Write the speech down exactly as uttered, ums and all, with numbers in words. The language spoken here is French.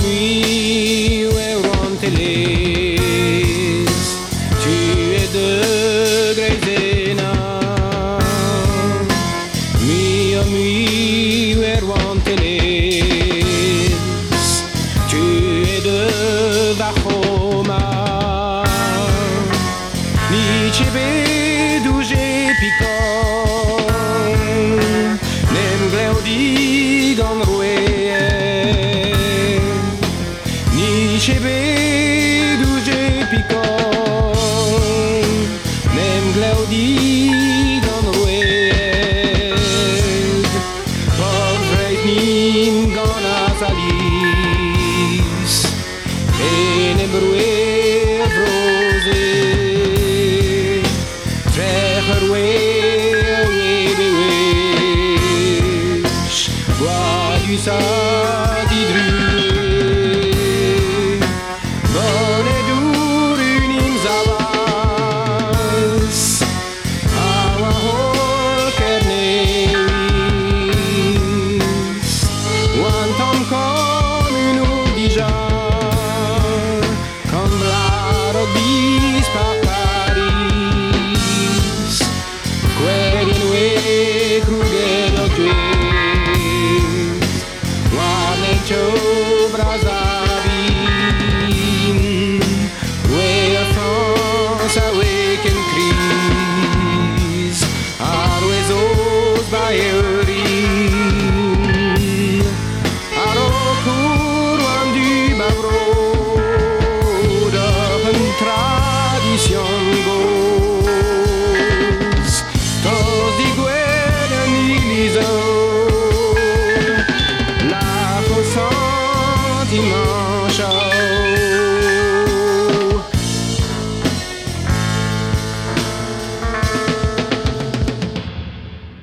mi ueronteles, tu es de Greyzena. Mi mi ueronteles, tu es de Vachoma. Ni chebe douge picon, nem gleudi ganroué. Ni chebe douge picon, nem gleudi ganroué. Portrait nin gana salis, et nem broué brosé. Sa didru Bone dur unim zavas Awa hol kerneis Wantam kon unu dijan Kan blaro bis par Paris Querin we krugen o dwe Brazzaville, where France awaken cries, ar oiseaux bailleries, ar au courant du Bavro, d'une tradition gauze, tos di guerre ni l'iso. Dimanche